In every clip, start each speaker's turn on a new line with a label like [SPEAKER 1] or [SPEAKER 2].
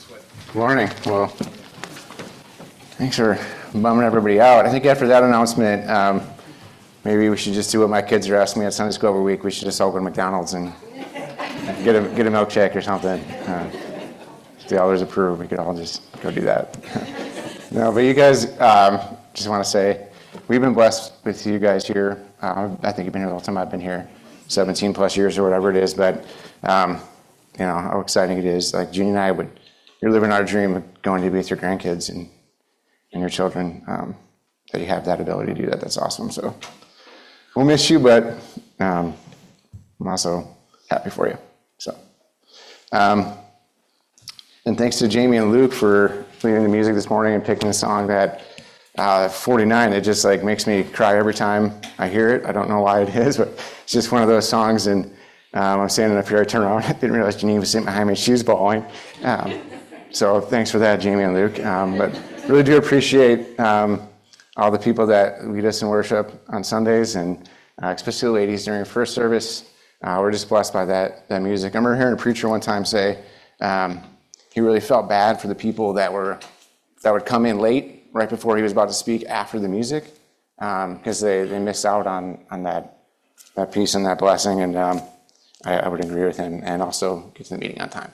[SPEAKER 1] Good morning. Well, thanks for bumming everybody out. I think after that announcement, maybe we should just do what my kids are asking me at Sunday school every week. We should just open McDonald's and get a milkshake or something. If the elders approve, we could all just go do that. No, but you guys, just want to say, we've been blessed with you guys here. I think you've been here the whole time I've been here, 17 plus years or whatever it is. But you know how exciting it is. Like Jeannie and I you're living our dream of going to be with your grandkids and your children. That you have that ability to do that. That's awesome. So we'll miss you, but I'm also happy for you. So, and thanks to Jamie and Luke for leading the music this morning and picking the song that 49. It just like makes me cry every time I hear it. I don't know why it is, but it's just one of those songs. And I'm standing up here. I turn around. I didn't realize Janine was sitting behind me. She was bawling. So thanks for that, Jamie and Luke. But really do appreciate all the people that lead us in worship on Sundays, and especially the ladies during first service. We're just blessed by that music. I remember hearing a preacher one time say he really felt bad for the people that would come in late right before he was about to speak after the music, because they missed out on that piece and that blessing. And I would agree with him, and also get to the meeting on time.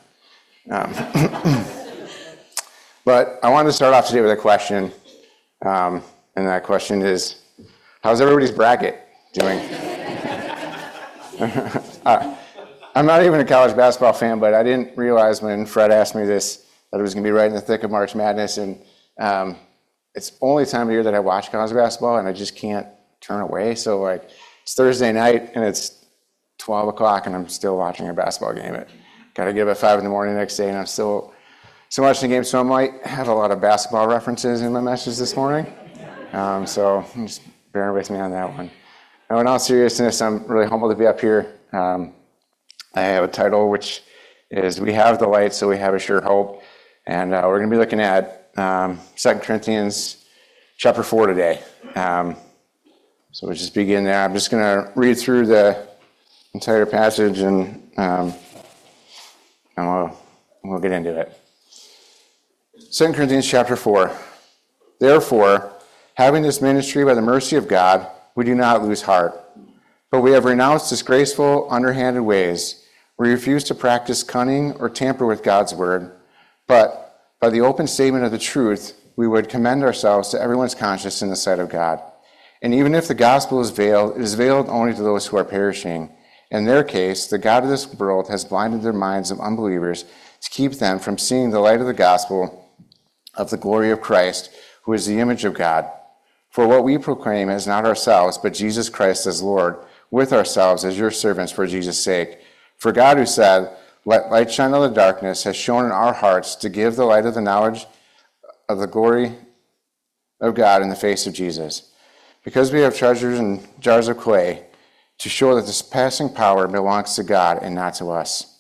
[SPEAKER 1] But I wanted to start off today with a question, and that question is, how's everybody's bracket doing? I'm not even a college basketball fan, but I didn't realize when Fred asked me this that it was going to be right in the thick of March Madness, and it's only time of year that I watch college basketball, and I just can't turn away. So like, it's Thursday night, and it's 12 o'clock, and I'm still watching a basketball game. Got to get up at 5 in the morning the next day, and I'm still watching the game. So I might have a lot of basketball references in my message this morning. So just bear with me on that one. Now, in all seriousness, I'm really humbled to be up here. I have a title which is "We Have the Light, so we have a sure hope," and we're going to be looking at 2 Corinthians chapter 4 today. So we'll just begin there. I'm just going to read through the entire passage, and we'll get into it. 2 Corinthians chapter 4. Therefore, having this ministry by the mercy of God, we do not lose heart. But we have renounced disgraceful, underhanded ways. We refuse to practice cunning or tamper with God's word. But by the open statement of the truth, we would commend ourselves to everyone's conscience in the sight of God. And even if the gospel is veiled, it is veiled only to those who are perishing. In their case, the God of this world has blinded their minds of unbelievers to keep them from seeing the light of the gospel of the glory of Christ, who is the image of God. For what we proclaim is not ourselves, but Jesus Christ as Lord, with ourselves as your servants for Jesus' sake. For God, who said, "Let light shine out of the darkness," has shown in our hearts to give the light of the knowledge of the glory of God in the face of Jesus. Because we have treasures in jars of clay, to show that this surpassing power belongs to God and not to us.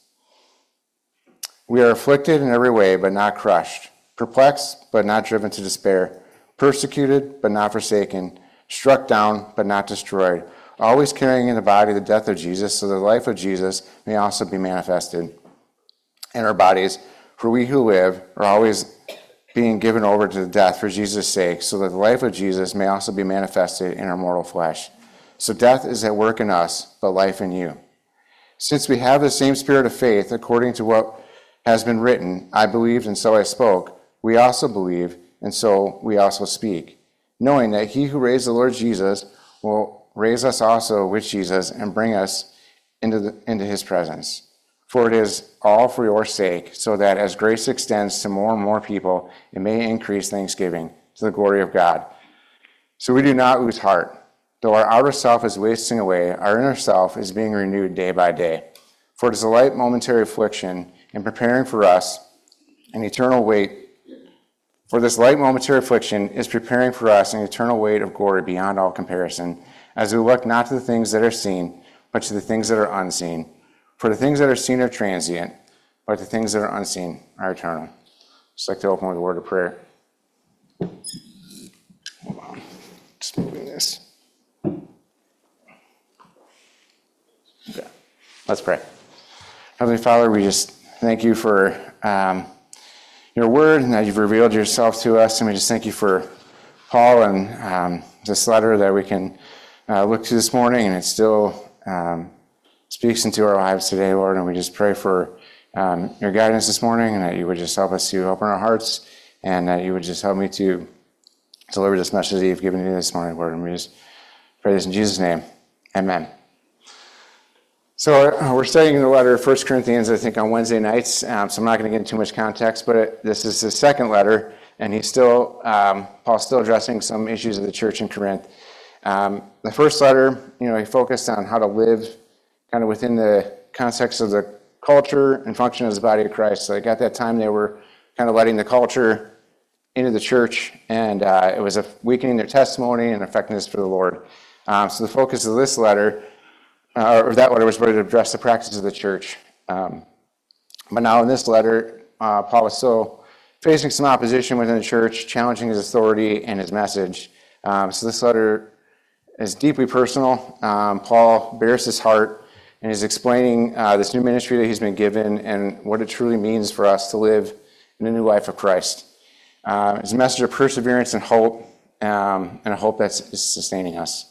[SPEAKER 1] We are afflicted in every way, but not crushed, perplexed, but not driven to despair, persecuted, but not forsaken, struck down, but not destroyed, always carrying in the body the death of Jesus, so the life of Jesus may also be manifested in our bodies. For we who live are always being given over to the death for Jesus' sake, so that the life of Jesus may also be manifested in our mortal flesh. So death is at work in us, but life in you. Since we have the same spirit of faith, according to what has been written, "I believed and so I spoke," we also believe, and so we also speak, knowing that he who raised the Lord Jesus will raise us also with Jesus and bring us into his presence. For it is all for your sake, so that as grace extends to more and more people, it may increase thanksgiving to the glory of God. So we do not lose heart. Though our outer self is wasting away, our inner self is being renewed day by day. For it is a light momentary affliction in preparing for us an eternal weight. For this light momentary affliction is preparing for us an eternal weight of glory beyond all comparison, as we look not to the things that are seen, but to the things that are unseen. For the things that are seen are transient, but the things that are unseen are eternal. Just like to open with a word of prayer. Hold on. Just moving this. Okay. Let's pray. Heavenly Father, we just thank you for your word and that you've revealed yourself to us. And we just thank you for Paul and this letter that we can look to this morning, and it still speaks into our lives today, Lord. And we just pray for your guidance this morning, and that you would just help us to open our hearts, and that you would just help me to deliver this message that you've given me this morning, Lord. And we just pray this in Jesus' name. Amen. So we're studying the letter of 1 Corinthians, I think, on Wednesday nights. So I'm not going to get into too much context, but this is his second letter, and Paul's still addressing some issues of the church in Corinth. The first letter, he focused on how to live kind of within the context of the culture and function as the body of Christ. Like at that time, they were kind of letting the culture into the church, and it was weakening their testimony and effectiveness for the Lord. So the focus of this letter, or that letter, was really to address the practices of the church. But now in this letter, Paul was still facing some opposition within the church, challenging his authority and his message. So this letter is deeply personal. Paul bears his heart and is explaining this new ministry that he's been given and what it truly means for us to live in the new life of Christ. It's a message of perseverance and hope, and a hope that is sustaining us.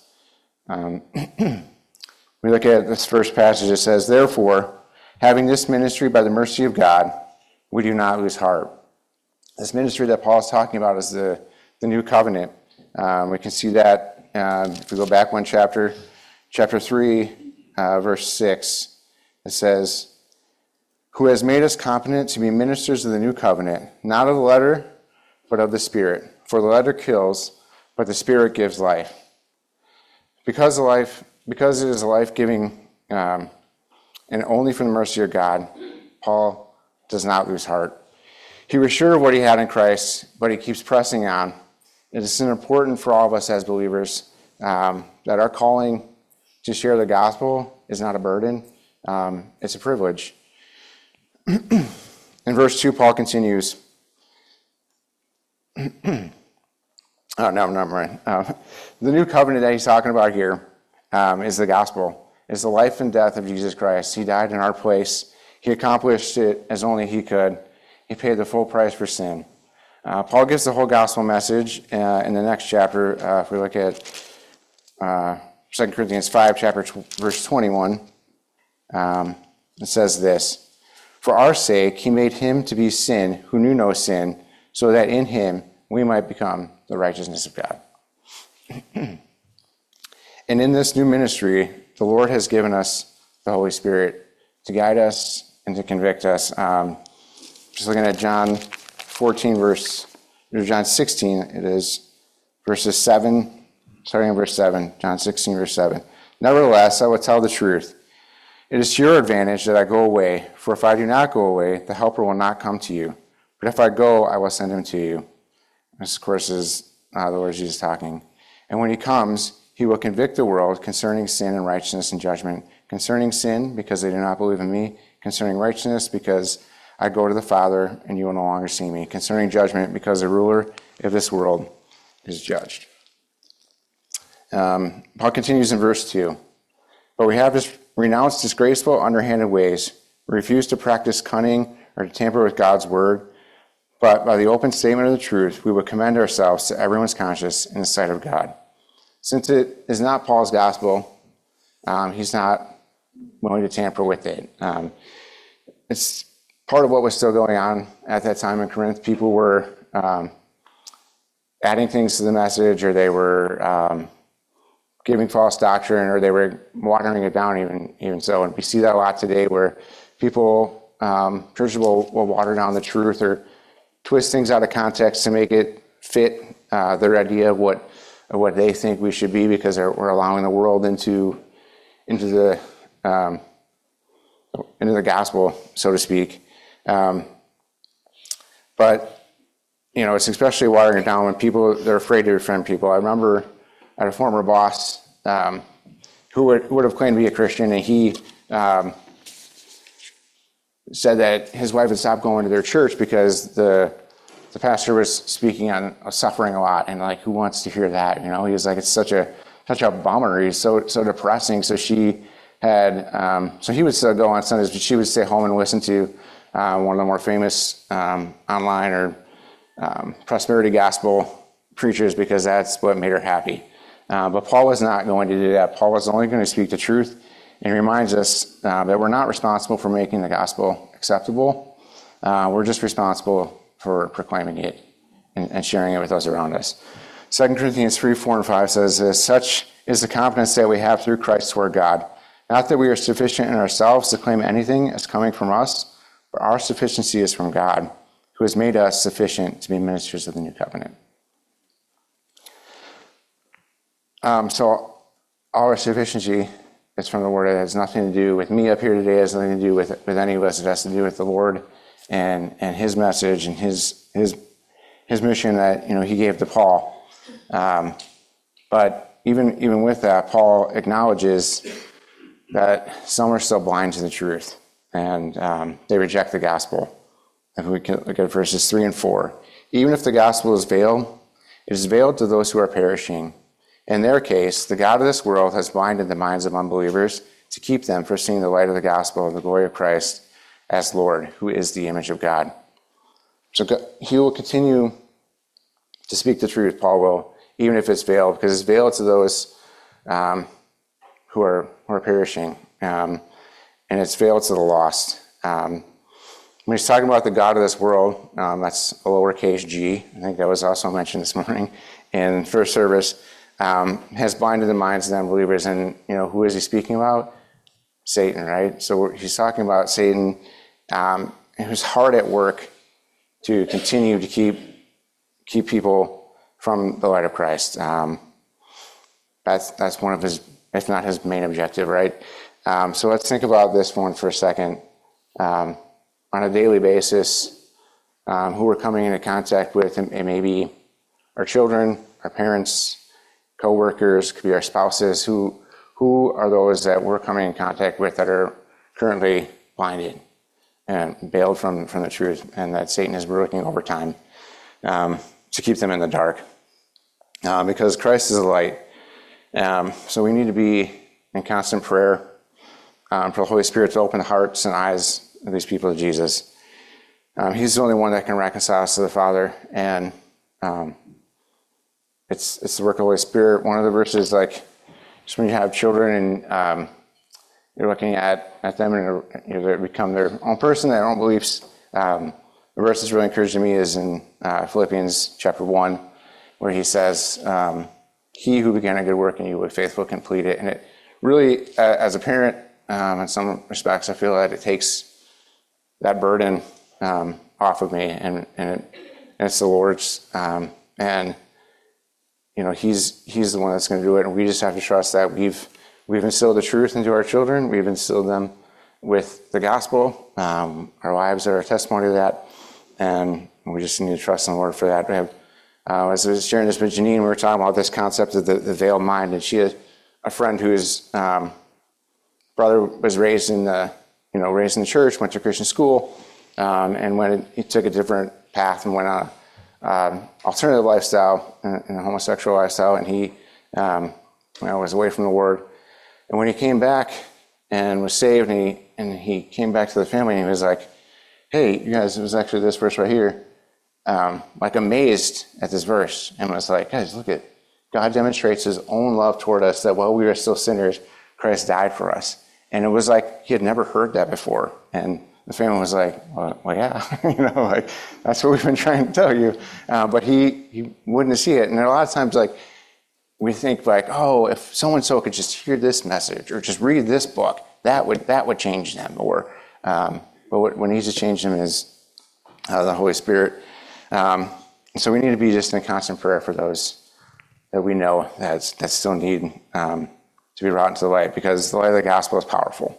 [SPEAKER 1] We look at this first passage. It says, "Therefore, having this ministry by the mercy of God, we do not lose heart." This ministry that Paul is talking about is the new covenant. We can see that if we go back one chapter 3, verse 6. It says, "Who has made us competent to be ministers of the new covenant, not of the letter, but of the Spirit. For the letter kills, but the Spirit gives life." Because it is a life-giving and only from the mercy of God, Paul does not lose heart. He was sure of what he had in Christ, but he keeps pressing on. It is important for all of us as believers that our calling to share the gospel is not a burden. It's a privilege. In verse 2, Paul continues. Oh, no, I'm right. The new covenant that he's talking about here is the gospel. It's the life and death of Jesus Christ. He died in our place. He accomplished it as only he could. He paid the full price for sin. Paul gives the whole gospel message in the next chapter. If we look at 2 Corinthians 5, verse 21, it says this, "For our sake he made him to be sin who knew no sin, so that in him we might become the righteousness of God." And in this new ministry, the Lord has given us the Holy Spirit to guide us and to convict us. Just looking at John 16, it is verses 7, starting in verse 7, John 16, verse 7. "Nevertheless, I will tell the truth. It is to your advantage that I go away, for if I do not go away, the Helper will not come to you. But if I go, I will send him to you." This, of course, is the Lord Jesus talking. "And when he comes, he will convict the world concerning sin and righteousness and judgment. Concerning sin, because they do not believe in me. Concerning righteousness, because I go to the Father, and you will no longer see me. Concerning judgment, because the ruler of this world is judged." Paul continues in verse 2. "But we have renounced disgraceful, underhanded ways. We refuse to practice cunning or to tamper with God's word. But by the open statement of the truth, we will commend ourselves to everyone's conscience in the sight of God." Since it is not Paul's gospel, he's not willing to tamper with it. It's part of what was still going on at that time in Corinth. People were adding things to the message, or they were giving false doctrine, or they were watering it down even so. And we see that a lot today, where people, churches will water down the truth or twist things out of context to make it fit their idea of what they think we should be, because we're allowing the world into the gospel, so to speak. But it's especially watering it down when they're afraid to offend people. I remember I had a former boss who would have claimed to be a Christian, and he said that his wife had stopped going to their church because the pastor was speaking on suffering a lot, and who wants to hear that? He was like, it's such a bummer. He's so depressing. So she had, so he would still go on Sundays, but she would stay home and listen to one of the more famous online or prosperity gospel preachers, because that's what made her happy. But Paul was not going to do that. Paul was only going to speak the truth, and he reminds us that we're not responsible for making the gospel acceptable. We're just responsible for proclaiming it and sharing it with those around us. 2 Corinthians 3, 4, and 5 says this: "Such is the confidence that we have through Christ toward God. Not that we are sufficient in ourselves to claim anything as coming from us, but our sufficiency is from God, who has made us sufficient to be ministers of the new covenant." So our sufficiency is from the Word. It has nothing to do with me up here today. It has nothing to do with any of us. It has to do with the Lord and His message and His mission that He gave to Paul. But even with that, Paul acknowledges that some are still blind to the truth, and they reject the gospel. If we can look at verses 3 and 4. "Even if the gospel is veiled, it is veiled to those who are perishing. In their case, the God of this world has blinded the minds of unbelievers to keep them from seeing the light of the gospel of the glory of Christ as Lord, who is the image of God." So He will continue to speak the truth, Paul will, even if it's veiled, because it's veiled to those who are perishing, and it's veiled to the lost. When he's talking about the God of this world, that's a lowercase g. I think that was also mentioned this morning in first service. Has blinded the minds of the unbelievers, and who is he speaking about? Satan, right? So he's talking about Satan, who's hard at work to continue to keep people from the light of Christ. That's one of his, if not his main objective, right? So let's think about this one for a second. On a daily basis, who we're coming into contact with, and maybe our children, our parents, co-workers, could be our spouses. Who are those that we're coming in contact with that are currently blinded and veiled from the truth, and that Satan is working overtime to keep them in the dark? Because Christ is the light. So we need to be in constant prayer for the Holy Spirit to open the hearts and eyes of these people to Jesus. He's the only one that can reconcile us to the Father, and it's the work of the Holy Spirit. One of the verses, just when you have children and you're looking at them and they become their own person, their own beliefs. The verse that's really encouraging me is in Philippians chapter 1, where he says, "He who began a good work in you will be faithful to complete it." And it really, as a parent, in some respects, I feel that it takes that burden off of me, and it's the Lord's. And He's the one that's going to do it, and we just have to trust that we've instilled the truth into our children. We've instilled them with the gospel. Our lives are a testimony to that, and we just need to trust in the Lord for that. We have, as I was sharing this with Janine, we were talking about this concept of the veiled mind, and she had a friend whose brother was raised in the church, went to Christian school, and when he took a different path and went on alternative lifestyle and a homosexual lifestyle, and he was away from the Lord. And when he came back and was saved, and he came back to the family, and he was like, "Hey, you guys, it was actually this verse right here," amazed at this verse, and was like, "Guys, look at God demonstrates His own love toward us, that while we were still sinners, Christ died for us." And it was like he had never heard that before, and the family was like, well yeah, that's what we've been trying to tell you. But he wouldn't see it. And a lot of times, we think oh, if so-and-so could just hear this message or just read this book, that would change them. But what needs to change them is the Holy Spirit. So we need to be just in constant prayer for those that we know that still need to be brought into the light, because the light of the gospel is powerful.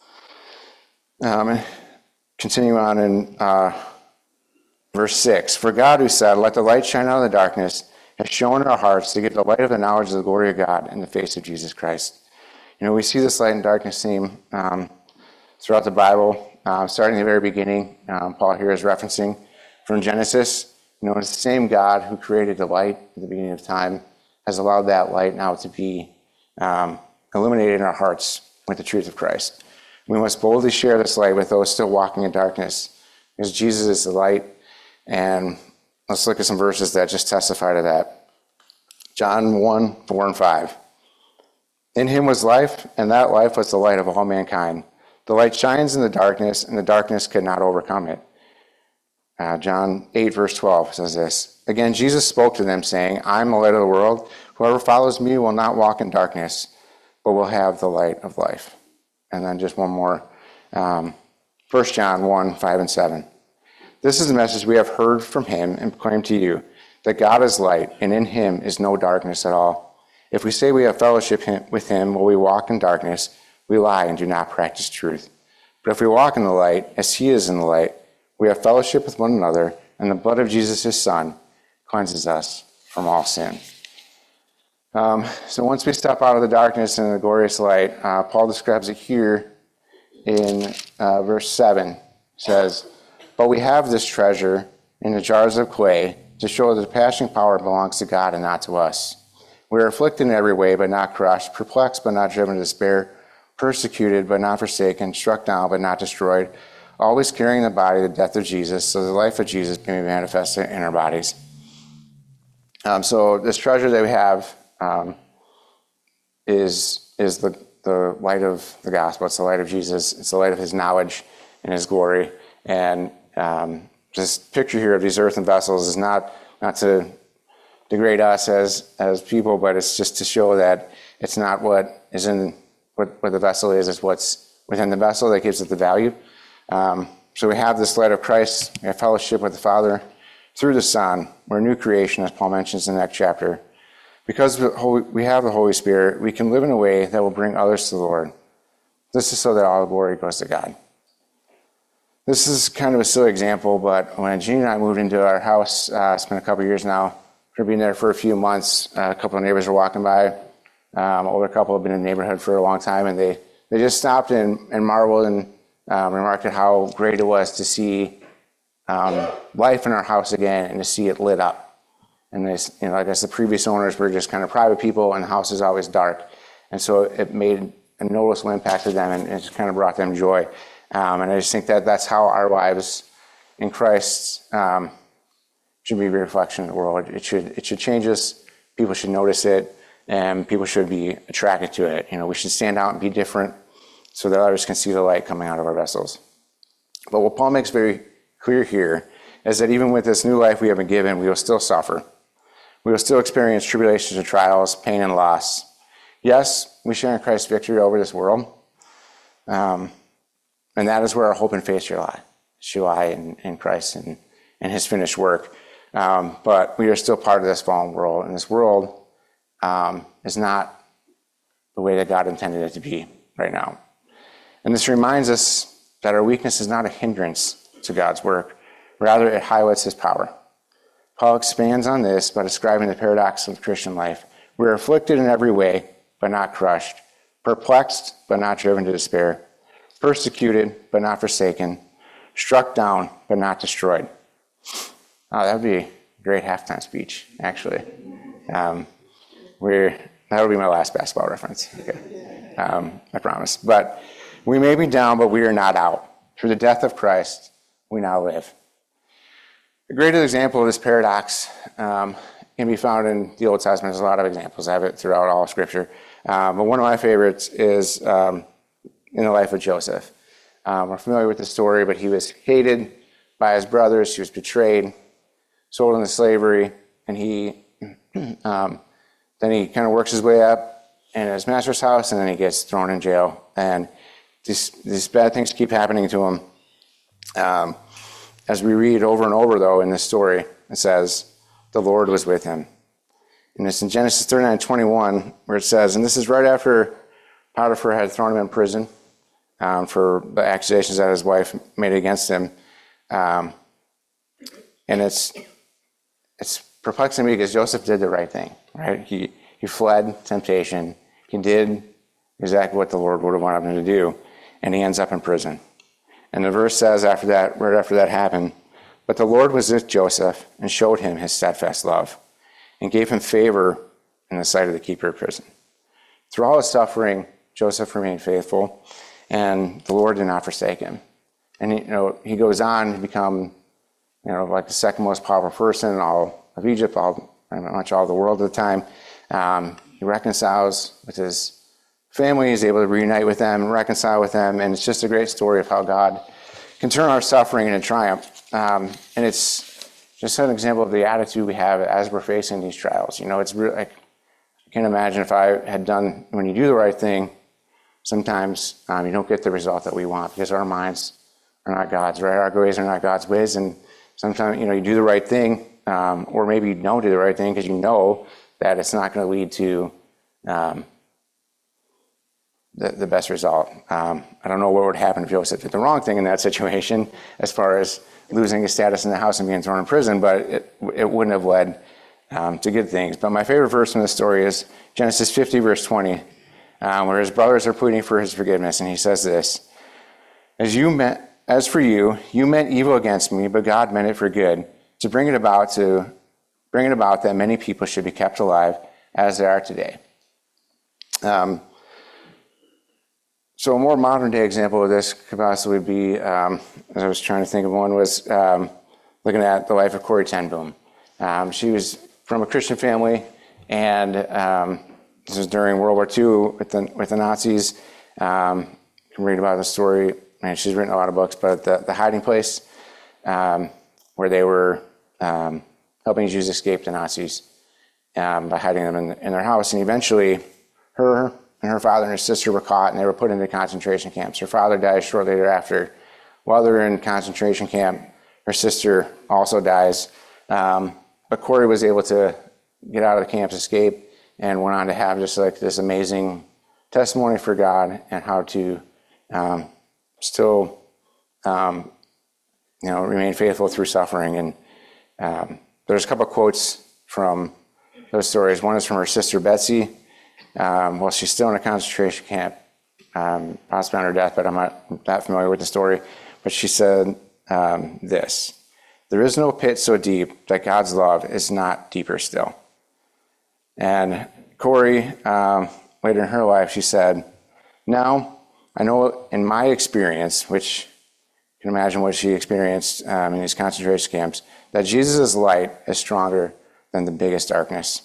[SPEAKER 1] Continue on in verse 6. "For God, who said, 'Let the light shine out of the darkness,' has shown in our hearts to give the light of the knowledge of the glory of God in the face of Jesus Christ." We see this light and darkness theme throughout the Bible, starting at the very beginning. Paul here is referencing from Genesis. It's the same God who created the light at the beginning of time has allowed that light now to be illuminated in our hearts with the truth of Christ. We must boldly share this light with those still walking in darkness, because Jesus is the light. And let's look at some verses that just testify to that. John 1, 4 and 5. In him was life, and that life was the light of all mankind. The light shines in the darkness, and the darkness could not overcome it. John 8, verse 12 says this. Again, Jesus spoke to them, saying, I am the light of the world. Whoever follows me will not walk in darkness, but will have the light of life. And then just one more. 1 John 1, 5 and 7. This is the message we have heard from him and proclaim to you, that God is light, and in him is no darkness at all. If we say we have fellowship with him while we walk in darkness, we lie and do not practice truth. But if we walk in the light, as he is in the light, we have fellowship with one another, and the blood of Jesus, his Son, cleanses us from all sin. So once we step out of the darkness and the glorious light, Paul describes it here in verse 7. It says, but we have this treasure in the jars of clay to show that the passing power belongs to God and not to us. We are afflicted in every way, but not crushed, perplexed, but not driven to despair, persecuted, but not forsaken, struck down, but not destroyed, always carrying in the body the death of Jesus, so the life of Jesus can be manifested in our bodies. So this treasure that we have is the light of the gospel. It's the light of Jesus. It's the light of his knowledge and his glory. And this picture here of these earthen vessels is not to degrade us as people, but it's just to show that it's not what is in what the vessel is. It's what's within the vessel that gives it the value. So we have this light of Christ. We have fellowship with the Father through the Son. We're a new creation, as Paul mentions in the next chapter. Because we have the Holy Spirit, we can live in a way that will bring others to the Lord. This is so that all the glory goes to God. This is kind of a silly example, but when Jeannie and I moved into our house, it's been a couple of years now, we've been there for a few months. A couple of neighbors were walking by. Older couple have been in the neighborhood for a long time, and they just stopped and marveled and remarked at how great it was to see life in our house again and to see it lit up. And I guess the previous owners were just kind of private people, and the house is always dark. And so it made a noticeable impact to them, and it just kind of brought them joy. And I just think that that's how our lives in Christ should be a reflection of the world. It should change us. People should notice it, and people should be attracted to it. We should stand out and be different so that others can see the light coming out of our vessels. But what Paul makes very clear here is that even with this new life we have been given, we will still suffer. We will still experience tribulations and trials, pain and loss. Yes, we share in Christ's victory over this world. And that is where our hope and faith should lie in Christ and his finished work. But we are still part of this fallen world, and this world is not the way that God intended it to be right now. And this reminds us that our weakness is not a hindrance to God's work. Rather, it highlights his power. Paul expands on this by describing the paradox of the Christian life. We are afflicted in every way, but not crushed, perplexed, but not driven to despair, persecuted, but not forsaken, struck down, but not destroyed. Oh, that would be a great halftime speech, actually. That would be my last basketball reference. Okay. I promise. But we may be down, but we are not out. Through the death of Christ, we now live. A great example of this paradox can be found in the Old Testament. There's a lot of examples of it throughout all of Scripture. But one of my favorites is in the life of Joseph. We're familiar with the story, but he was hated by his brothers. He was betrayed, sold into slavery, and then he kind of works his way up in his master's house, and then he gets thrown in jail. And these bad things keep happening to him. As we read over and over, though, in this story, it says, the Lord was with him. And it's in Genesis 39:21, where it says, and this is right after Potiphar had thrown him in prison for the accusations that his wife made against him. And it's perplexing me because Joseph did the right thing, right? He fled temptation. He did exactly what the Lord would have wanted him to do, and he ends up in prison. And the verse says after that, right after that happened, but the Lord was with Joseph and showed him his steadfast love and gave him favor in the sight of the keeper of prison. Through all his suffering, Joseph remained faithful, and the Lord did not forsake him. And he goes on to become like the second most powerful person in all of Egypt, pretty much all the world at the time. He reconciles with his family. He's able to reunite with them, reconcile with them, and it's just a great story of how God can turn our suffering into triumph. And it's just an example of the attitude we have as we're facing these trials. It's really, I can't imagine if I had done, when you do the right thing, sometimes you don't get the result that we want because our minds are not God's, right? Our ways are not God's ways, and sometimes, you do the right thing, or maybe you don't do the right thing because you know that it's not going to lead to the best result. I don't know what would happen if Joseph did the wrong thing in that situation, as far as losing his status in the house and being thrown in prison, but it wouldn't have led to good things. But my favorite verse from the story is Genesis 50, verse 20, where his brothers are pleading for his forgiveness, and he says this: As for you, you meant evil against me, but God meant it for good, to bring it about that many people should be kept alive as they are today. So a more modern day example of this could possibly be, as I was trying to think of one, was looking at the life of Corrie ten Boom. She was from a Christian family, and this was during World War II with the Nazis. You can read about the story. And she's written a lot of books, but the hiding place where they were helping Jews escape the Nazis by hiding them in their house. And eventually her and her father and her sister were caught, and they were put into concentration camps. Her father dies shortly thereafter. While they're in concentration camp, her sister also dies. But Corrie was able to get out of the camps, escape, and went on to have just like this amazing testimony for God and how to still remain faithful through suffering. And there's a couple of quotes from those stories. One is from her sister Betsy. While she's still in a concentration camp, possibly on her death, but I'm not that familiar with the story. But she said this: "There is no pit so deep that God's love is not deeper still." And Corrie, later in her life, she said, "Now, I know in my experience," which you can imagine what she experienced in these concentration camps, "that Jesus' light is stronger than the biggest darkness."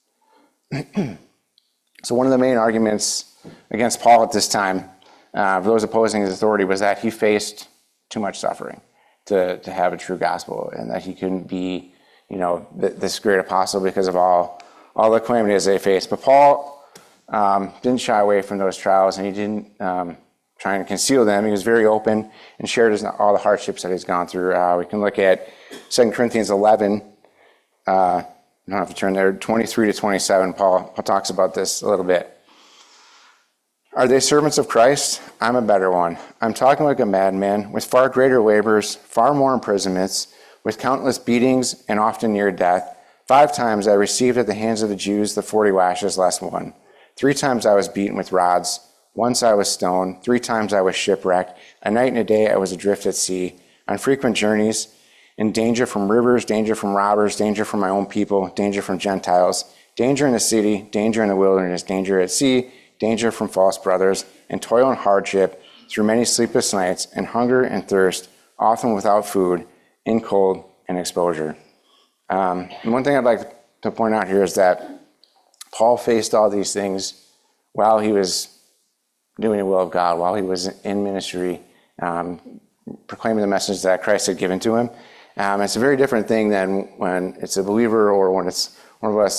[SPEAKER 1] So one of the main arguments against Paul at this time, for those opposing his authority, was that he faced too much suffering to have a true gospel, and that he couldn't be, this great apostle because of all the calamities they faced. But Paul didn't shy away from those trials, and he didn't try and conceal them. He was very open and shared all the hardships that he's gone through. We can look at 2 Corinthians 11. You don't have to turn there. 23 to 27, Paul talks about this a little bit. "Are they servants of Christ? I'm a better one. I'm talking like a madman, with far greater labors, far more imprisonments, with countless beatings, and often near death. 5 times I received at the hands of the Jews the 40 lashes less one. 3 times I was beaten with rods. Once I was stoned. 3 times I was shipwrecked. A night and a day I was adrift at sea, on frequent journeys, in danger from rivers, danger from robbers, danger from my own people, danger from Gentiles, danger in the city, danger in the wilderness, danger at sea, danger from false brothers, and toil and hardship, through many sleepless nights, and hunger and thirst, often without food, in cold and exposure." And one thing I'd like to point out here is that Paul faced all these things while he was doing the will of God, while he was in ministry, proclaiming the message that Christ had given to him. It's a very different thing than when it's a believer or when it's one of us,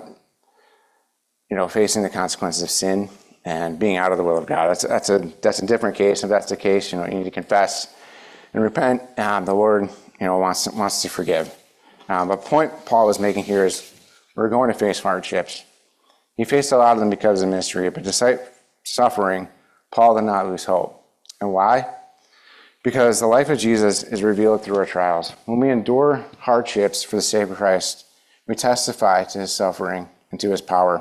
[SPEAKER 1] facing the consequences of sin and being out of the will of God. That's a different case. If that's the case, you need to confess and repent. The Lord, wants to forgive. But the point Paul is making here is we're going to face hardships. He faced a lot of them because of ministry, but despite suffering, Paul did not lose hope. And why? Because the life of Jesus is revealed through our trials. When we endure hardships for the sake of Christ, we testify to his suffering and to his power.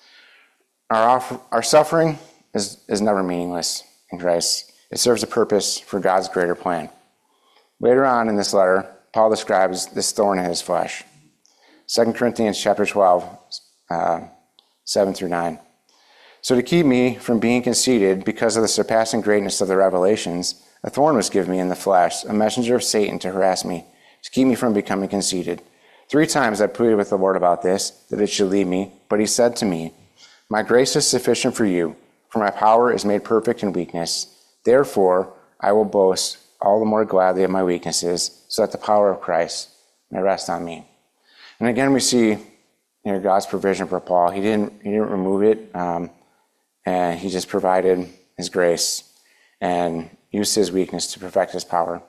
[SPEAKER 1] Our suffering is never meaningless in Christ. It serves a purpose for God's greater plan. Later on in this letter, Paul describes this thorn in his flesh. 2 Corinthians chapter 12, 7 through 9. "So to keep me from being conceited because of the surpassing greatness of the revelations, A thorn was given me in the flesh, a messenger of Satan to harass me, to keep me from becoming conceited. 3 times I pleaded with the Lord about this, that it should leave me. But he said to me, my grace is sufficient for you, for my power is made perfect in weakness. Therefore, I will boast all the more gladly of my weaknesses, so that the power of Christ may rest on me. And again, we see God's provision for Paul. He didn't remove it, and he just provided his grace and used his weakness to perfect his power.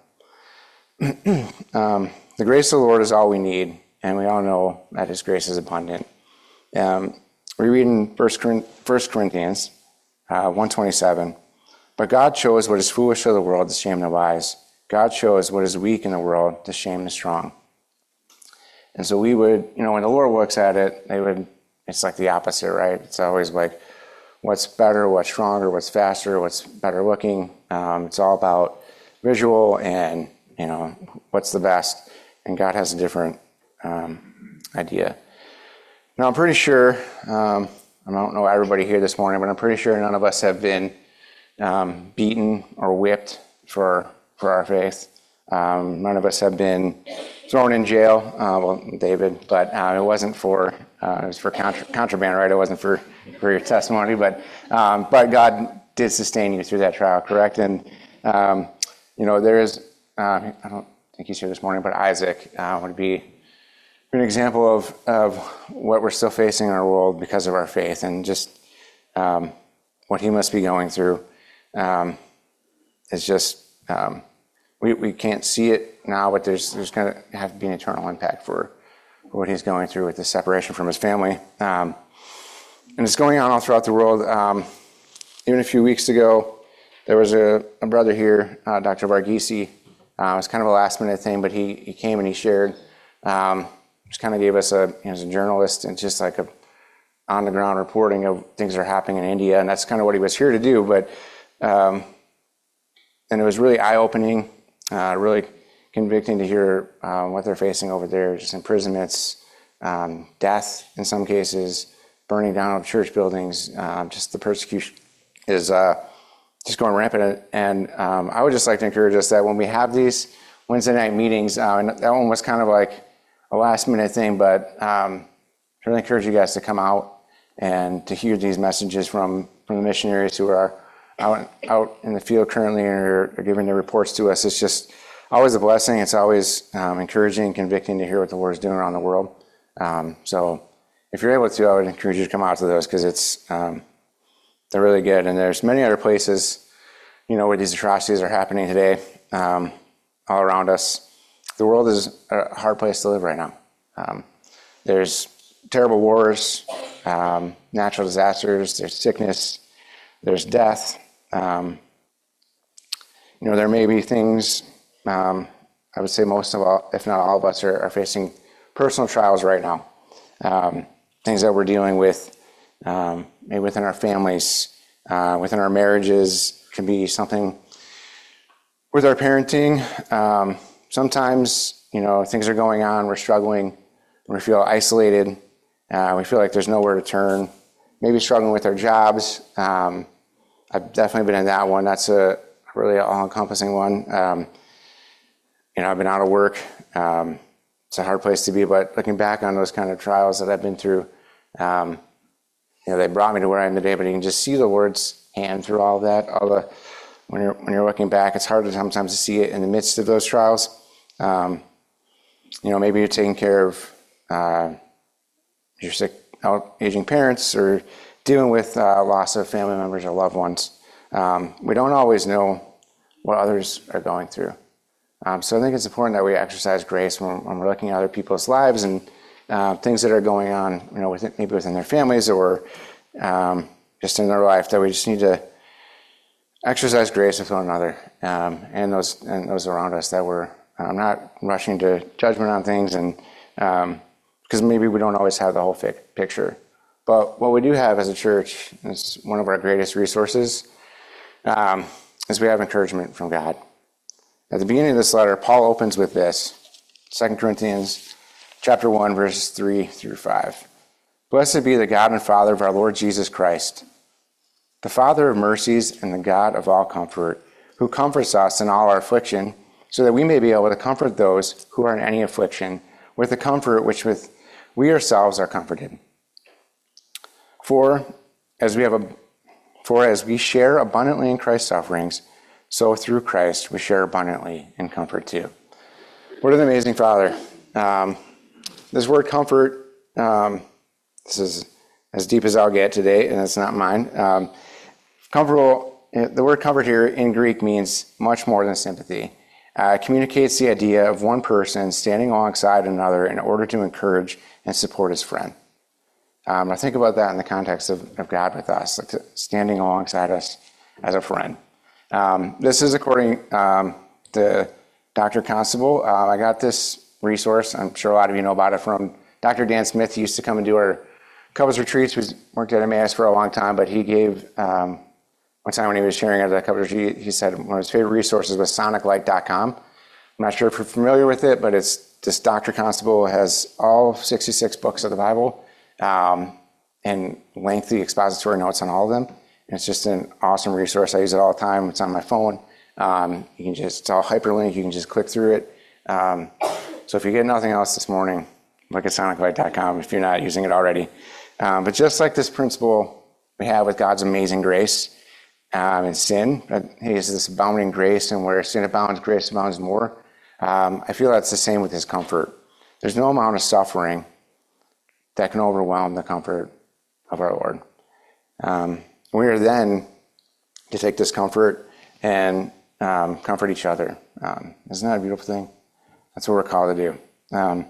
[SPEAKER 1] The grace of the Lord is all we need, and we all know that his grace is abundant. We read in 1 Corinthians 1:27, but God chose what is foolish of the world to shame the wise. God chose what is weak in the world to shame the strong. And so we would, when the Lord looks at it, it's like the opposite, right? It's always like, what's better, what's stronger, what's faster, what's better looking. It's all about visual and, what's the best. And God has a different idea. Now, I'm pretty sure, I don't know everybody here this morning, but I'm pretty sure none of us have been beaten or whipped for our faith. None of us have been thrown in jail. Well, David, but it wasn't for it was for contraband, right? It wasn't for your testimony, but God did sustain you through that trial, correct? And there is I don't think he's here this morning, but Isaac would be an example of what we're still facing in our world because of our faith, and just what he must be going through is just. We can't see it now, but there's going to have to be an eternal impact for what he's going through with the separation from his family. And it's going on all throughout the world. Even a few weeks ago, there was a brother here, Dr. Varghese. It was kind of a last-minute thing, but he came and he shared. Just kind of gave us as a journalist, and just like a on-the-ground reporting of things that are happening in India, and that's kind of what he was here to do. But and it was really eye-opening. Really convicting to hear what they're facing over there, just imprisonments, death in some cases, burning down of church buildings. Just the persecution is just going rampant. And I would just like to encourage us that when we have these Wednesday night meetings, and that one was kind of like a last-minute thing, but I really encourage you guys to come out and to hear these messages from the missionaries who are out in the field currently and are giving their reports to us. It's just always a blessing. It's always encouraging and convicting to hear what the Lord is doing around the world. So if you're able to, I would encourage you to come out to those, because they're really good. And there's many other places, where these atrocities are happening today, all around us. The world is a hard place to live right now. There's terrible wars, natural disasters, there's sickness, there's death. There may be things, I would say most of all, if not all of us, are facing personal trials right now. Things that we're dealing with, maybe within our families, within our marriages, can be something with our parenting. Sometimes, things are going on, we're struggling, we feel isolated, we feel like there's nowhere to turn, maybe struggling with our jobs. I've definitely been in that one. That's a really all-encompassing one. I've been out of work. It's a hard place to be, but looking back on those kind of trials that I've been through, they brought me to where I am today, but you can just see the Lord's hand through all of that. When you're looking back, it's hard sometimes to see it in the midst of those trials. Maybe you're taking care of your sick, aging parents, or dealing with loss of family members or loved ones. We don't always know what others are going through. So I think it's important that we exercise grace when we're looking at other people's lives and things that are going on, maybe within their families or just in their life, that we just need to exercise grace with one another and those around us, that we're not rushing to judgment on things, and because maybe we don't always have the whole picture. But what we do have as a church is one of our greatest resources, is we have encouragement from God. At the beginning of this letter, Paul opens with this, 2 Corinthians chapter 1, verses 3 through 5. Blessed be the God and Father of our Lord Jesus Christ, the Father of mercies and the God of all comfort, who comforts us in all our affliction, so that we may be able to comfort those who are in any affliction with the comfort which with we ourselves are comforted. For as we share abundantly in Christ's sufferings, so through Christ we share abundantly in comfort too. What an amazing Father. This word comfort, this is as deep as I'll get today, and it's not mine. The word comfort here in Greek means much more than sympathy. It communicates the idea of one person standing alongside another in order to encourage and support his friend. I think about that in the context of God with us, like standing alongside us as a friend. This is according to Dr. Constable. I got this resource. I'm sure a lot of you know about it from Dr. Dan Smith. He used to come and do our couples retreats. We worked at MAS for a long time, but he gave, one time when he was sharing at the couples retreat, he said one of his favorite resources was soniclight.com. I'm not sure if you're familiar with it, but it's this Dr. Constable has all 66 books of the Bible and lengthy expository notes on all of them. And it's just an awesome resource. I use it all the time. It's on my phone. It's all hyperlink. You can just click through it. So if you get nothing else this morning, look at soniclight.com if you're not using it already. But just like this principle we have with God's amazing grace and sin, He is this abounding grace, and where sin abounds, grace abounds more. I feel that's the same with His comfort. There's no amount of suffering that can overwhelm the comfort of our Lord. We are then to take this comfort and comfort each other. Isn't that a beautiful thing? That's what we're called to do. And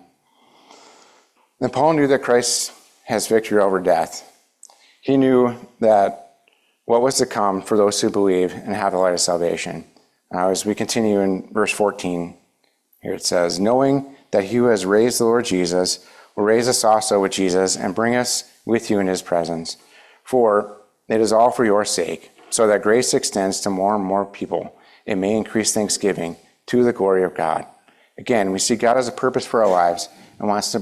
[SPEAKER 1] Paul knew that Christ has victory over death. He knew that what was to come for those who believe and have the light of salvation. As we continue in verse 14, here it says, knowing that He who has raised the Lord Jesus will raise us also with Jesus and bring us with you in His presence. For it is all for your sake, so that grace extends to more and more people. It may increase thanksgiving to the glory of God. Again, we see God has a purpose for our lives and wants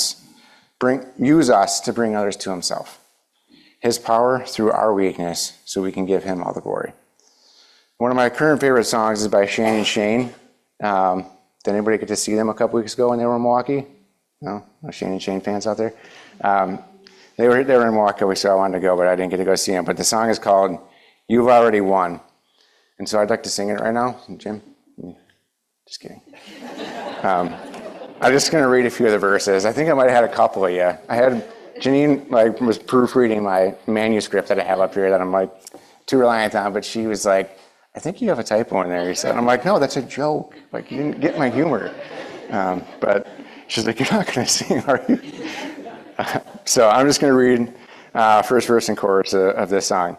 [SPEAKER 1] to use us to bring others to Himself. His power through our weakness, so we can give Him all the glory. One of my current favorite songs is by Shane and Shane. Did anybody get to see them a couple weeks ago when they were in Milwaukee? No Shane and Shane fans out there? They were in Milwaukee, so I wanted to go, but I didn't get to go see them. But the song is called You've Already Won. And so I'd like to sing it right now. Jim? Just kidding. I'm just going to read a few of the verses. I think I might have had a couple of you. Janine was proofreading my manuscript that I have up here that I'm too reliant on, but she was like, I think you have a typo in there. He said, I'm like, no, that's a joke. You didn't get my humor. But she's like, you're not going to sing, are you? So I'm just going to read first verse and chorus of this song.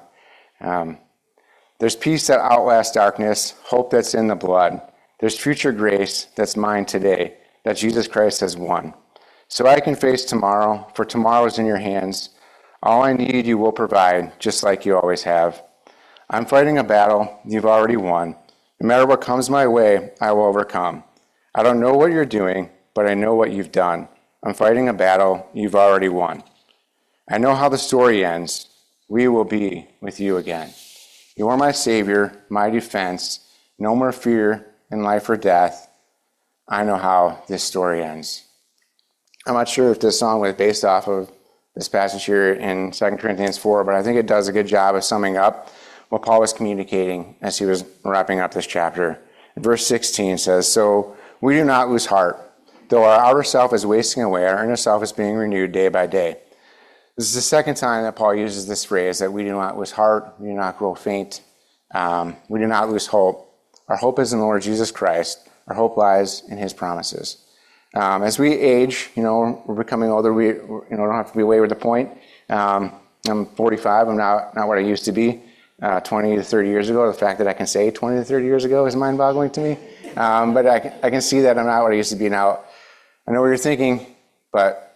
[SPEAKER 1] There's peace that outlasts darkness, hope that's in the blood. There's future grace that's mine today, that Jesus Christ has won. So I can face tomorrow, for tomorrow is in your hands. All I need you will provide, just like you always have. I'm fighting a battle you've already won. No matter what comes my way, I will overcome. I don't know what you're doing, but I know what you've done. I'm fighting a battle you've already won. I know how the story ends. We will be with you again. You are my Savior, my defense. No more fear in life or death. I know how this story ends. I'm not sure if this song was based off of this passage here in 2 Corinthians 4, but I think it does a good job of summing up what Paul was communicating as he was wrapping up this chapter. Verse 16 says, so we do not lose heart. Though our outer self is wasting away, our inner self is being renewed day by day. This is the second time that Paul uses this phrase, that we do not lose heart, we do not grow faint, we do not lose hope. Our hope is in the Lord Jesus Christ. Our hope lies in His promises. As we age, we're becoming older. We don't have to be away with the point. I'm 45. I'm not what I used to be 20 to 30 years ago. The fact that I can say 20 to 30 years ago is mind-boggling to me. But I can see that I'm not what I used to be now. I know what you're thinking, but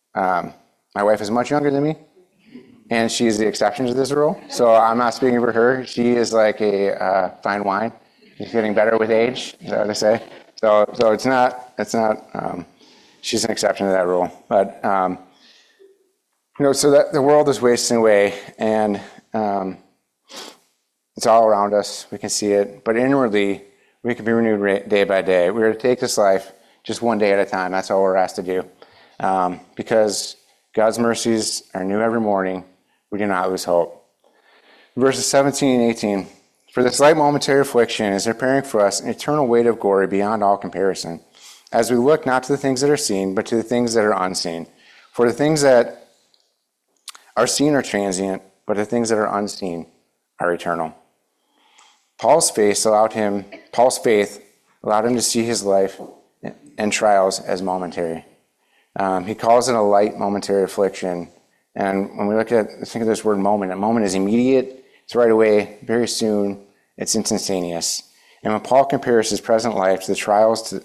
[SPEAKER 1] my wife is much younger than me, and she's the exception to this rule. So I'm not speaking for her. She is like a fine wine. She's getting better with age, is that what I say? So it's not, she's an exception to that rule. But, so that the world is wasting away, and It's all around us. We can see it. But inwardly, we can be renewed day by day. We're to take this life just one day at a time. That's all we're asked to do. Because God's mercies are new every morning, we do not lose hope. Verses 17 and 18. For this light momentary affliction is preparing for us an eternal weight of glory beyond all comparison, as we look not to the things that are seen, but to the things that are unseen. For the things that are seen are transient, but the things that are unseen are eternal. Paul's faith allowed him to see his life and trials as momentary. He calls it a light momentary affliction. And when we think of this word moment, a moment is immediate, it's right away, very soon, it's instantaneous. And when Paul compares his present life and trials to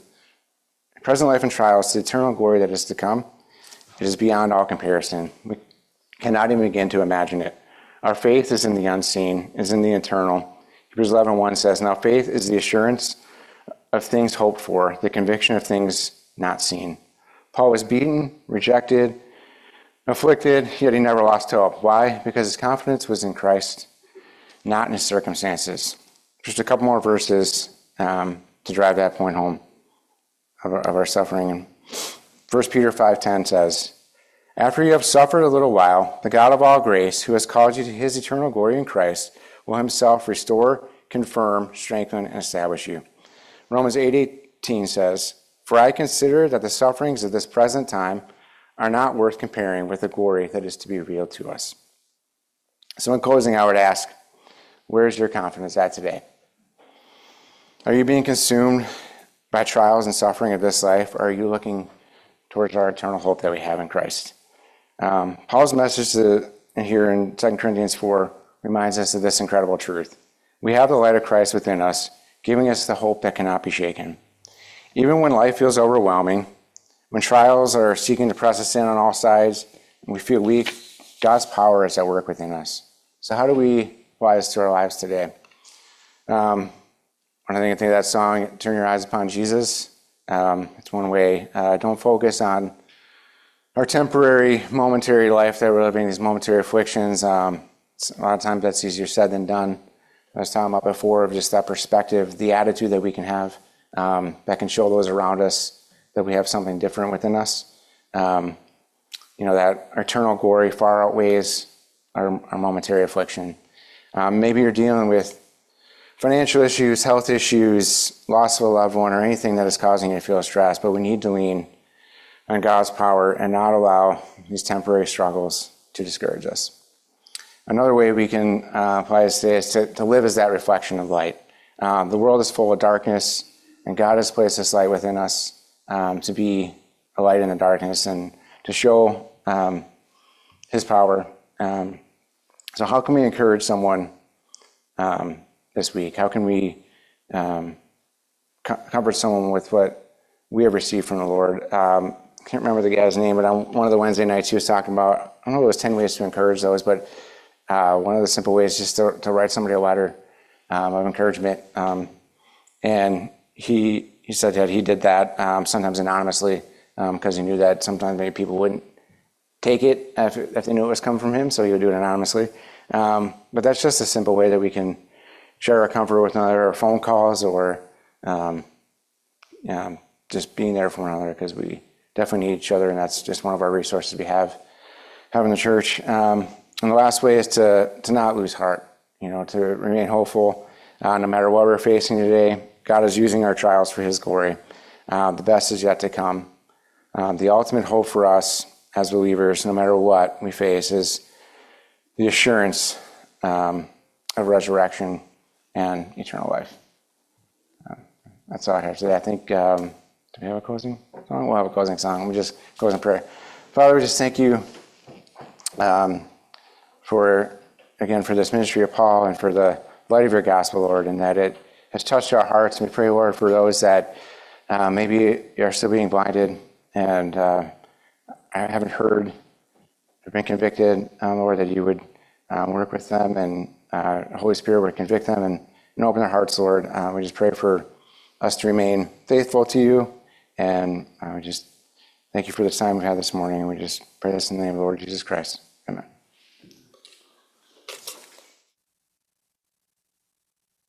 [SPEAKER 1] the eternal glory that is to come, it is beyond all comparison. We cannot even begin to imagine it. Our faith is in the unseen, is in the eternal. Hebrews 11:1 says, now faith is the assurance of things hoped for, the conviction of things not seen. Paul was beaten, rejected, afflicted, yet he never lost hope. Why? Because his confidence was in Christ, not in his circumstances. Just a couple more verses to drive that point home of our suffering. 1 Peter 5:10 says, after you have suffered a little while, the God of all grace, who has called you to his eternal glory in Christ, will himself restore, confirm, strengthen, and establish you. Romans 8:18 says, for I consider that the sufferings of this present time are not worth comparing with the glory that is to be revealed to us. So in closing, I would ask, where is your confidence at today? Are you being consumed by trials and suffering of this life, or are you looking towards our eternal hope that we have in Christ? Paul's message here in 2 Corinthians 4 reminds us of this incredible truth. We have the light of Christ within us, giving us the hope that cannot be shaken. Even when life feels overwhelming, when trials are seeking to press us in on all sides, and we feel weak, God's power is at work within us. So how do we apply this to our lives today? When I think of that song, Turn Your Eyes Upon Jesus, it's one way. Don't focus on our temporary, momentary life that we're living, these momentary afflictions. A lot of times that's easier said than done. I was talking about before of just that perspective, the attitude that we can have that can show those around us that we have something different within us. That our eternal glory far outweighs our momentary affliction. Maybe you're dealing with financial issues, health issues, loss of a loved one, or anything that is causing you to feel stressed, but we need to lean on God's power and not allow these temporary struggles to discourage us. Another way we can apply this today is to live as that reflection of light. The world is full of darkness, and God has placed this light within us to be a light in the darkness and to show his power. So how can we encourage someone this week? How can we comfort someone with what we have received from the Lord? I can't remember the guy's name, but on one of the Wednesday nights he was talking about, I don't know if it was 10 ways to encourage those, but one of the simple ways is just to write somebody a letter of encouragement. And he said that he did that sometimes anonymously because he knew that sometimes maybe people wouldn't take it if they knew it was coming from him, so he would do it anonymously. But that's just a simple way that we can share our comfort with one another, or phone calls, or just being there for one another, because we definitely need each other, and that's just one of our resources we have in the church. And the last way is to not lose heart, to remain hopeful no matter what we're facing today. God is using our trials for his glory. The best is yet to come. The ultimate hope for us as believers, no matter what we face, is the assurance of resurrection and eternal life. That's all I have today. I think, do we have a closing song? We'll have a closing song. Let me just close in prayer. Father, we just thank you for this ministry of Paul and for the light of your gospel, Lord, and that it has touched our hearts. And we pray, Lord, for those that maybe are still being blinded and haven't heard or been convicted, Lord, that you would work with them, and the Holy Spirit would convict them and open their hearts, Lord. We just pray for us to remain faithful to you, and we just thank you for this time we had this morning, and we just pray this in the name of the Lord Jesus Christ. Amen.